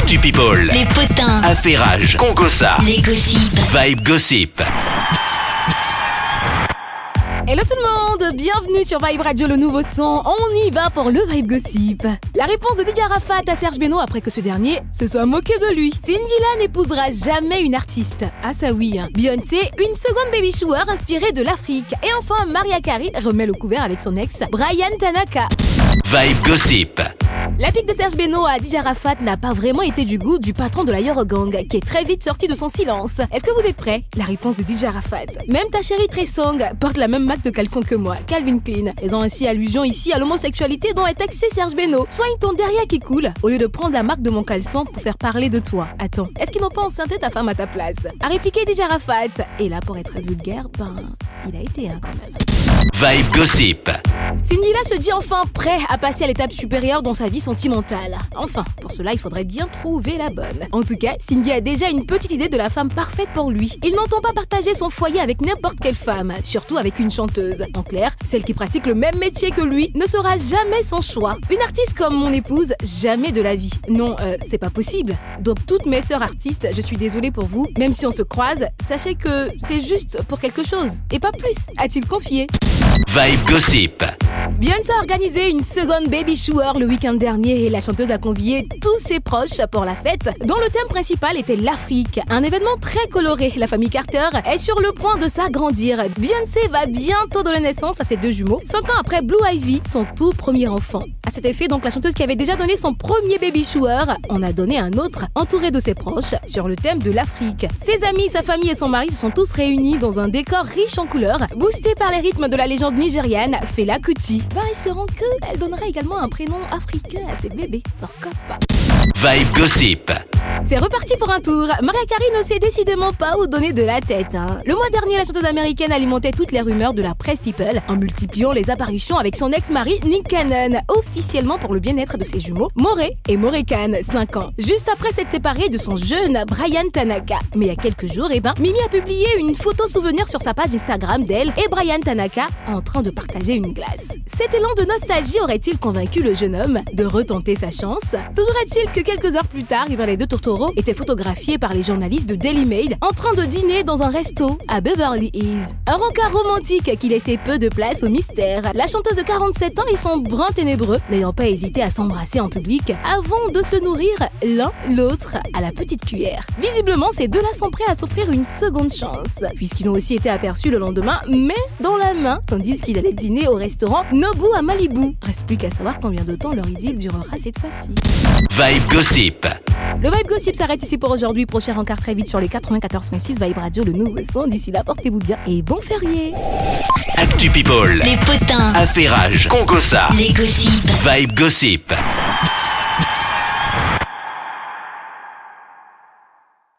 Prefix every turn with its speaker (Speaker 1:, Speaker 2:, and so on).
Speaker 1: Actu People.
Speaker 2: Les potins.
Speaker 1: Affairage. Congossa.
Speaker 2: Les gossips.
Speaker 1: Vibe Gossip.
Speaker 3: Hello tout le monde, bienvenue sur Vibe Radio, le nouveau son. On y va pour le Vibe Gossip. La réponse de DJ Arafat à Serge Beno après que ce dernier se soit moqué de lui. Cindy La n'épousera jamais une artiste. Ah ça oui, hein. Beyoncé, une seconde baby shower inspirée de l'Afrique. Et enfin, Mariah Carey remet le couvert avec son ex, Bryan Tanaka.
Speaker 1: Vibe Gossip.
Speaker 3: La pique de Serge Beno à DJ Arafat n'a pas vraiment été du goût du patron de la Eurogang, qui est très vite sorti de son silence. Est-ce que vous êtes prêts? La réponse de DJ Arafat. Même ta chérie Tressong porte la même marque de caleçon que moi, Calvin Klein, faisant ainsi allusion ici à l'homosexualité dont est taxé Serge Beno. Soigne ton derrière qui coule, au lieu de prendre la marque de mon caleçon pour faire parler de toi. Attends, est-ce qu'ils n'ont pas enceinté ta femme à ta place? A répliqué DJ Arafat. Et là, pour être vulgaire, il a été quand même.
Speaker 1: Vibe Gossip.
Speaker 3: Cindy La se dit enfin prêt à passer à l'étape supérieure dans sa vie sentimentale. Enfin, pour cela, il faudrait bien trouver la bonne. En tout cas, Cindy a déjà une petite idée de la femme parfaite pour lui. Il n'entend pas partager son foyer avec n'importe quelle femme, surtout avec une chanteuse. En clair, celle qui pratique le même métier que lui ne sera jamais son choix. Une artiste comme mon épouse, jamais de la vie. Non, c'est pas possible. Donc toutes mes sœurs artistes, je suis désolée pour vous. Même si on se croise, sachez que c'est juste pour quelque chose. Et pas plus, a-t-il confié.
Speaker 1: Vibe Gossip.
Speaker 3: Beyoncé a organisé une seconde baby shower le week-end dernier et la chanteuse a convié tous ses proches pour la fête, dont le thème principal était l'Afrique. Un événement très coloré. La famille Carter est sur le point de s'agrandir. Beyoncé va bientôt donner naissance à ses deux jumeaux, 5 ans après Blue Ivy, son tout premier enfant. À cet effet, donc, la chanteuse qui avait déjà donné son premier baby shower en a donné un autre, entouré de ses proches, sur le thème de l'Afrique. Ses amis, sa famille et son mari se sont tous réunis dans un décor riche en couleurs, boosté par les rythmes de la légende nigériane Fela Kuti. Espérons qu'elle donnera également un prénom africain à ses bébés. Pourquoi pas?
Speaker 1: Vibe Gossip.
Speaker 3: C'est reparti pour un tour. Mariah Carey ne sait décidément pas où donner de la tête. Le mois dernier, la chanteuse américaine alimentait toutes les rumeurs de la presse people en multipliant les apparitions avec son ex-mari Nick Cannon, officiellement pour le bien-être de ses jumeaux, Moré et Moré-Can, 5 ans. Juste après s'être séparée de son jeune Bryan Tanaka. Mais il y a quelques jours, Mimi a publié une photo souvenir sur sa page Instagram d'elle et Bryan Tanaka en train de partager une glace. Cet élan de nostalgie aurait-il convaincu le jeune homme de retenter sa chance? Toujours est-il que quelques heures plus tard, les deux tourtereaux étaient photographiés par les journalistes de Daily Mail en train de dîner dans un resto à Beverly Hills. Un rencard romantique qui laissait peu de place au mystère. La chanteuse de 47 ans et son brun ténébreux n'ayant pas hésité à s'embrasser en public avant de se nourrir l'un l'autre à la petite cuillère. Visiblement, ces deux-là sont prêts à s'offrir une seconde chance, puisqu'ils ont aussi été aperçus le lendemain, mais dans la main, tandis qu'ils allaient dîner au restaurant Nobu à Malibu. Reste plus qu'à savoir combien de temps leur idylle durera cette fois-ci.
Speaker 1: Vibe Gossip.
Speaker 3: Le Vibe Gossip s'arrête ici pour aujourd'hui. Prochain rencard très vite sur les 94.6 Vibe Radio, le nouveau son. D'ici là, portez-vous bien et bon férié.
Speaker 1: Actu People.
Speaker 2: Les potins.
Speaker 1: Affairage. Congossa.
Speaker 2: Les gossips.
Speaker 1: Vibe Gossip.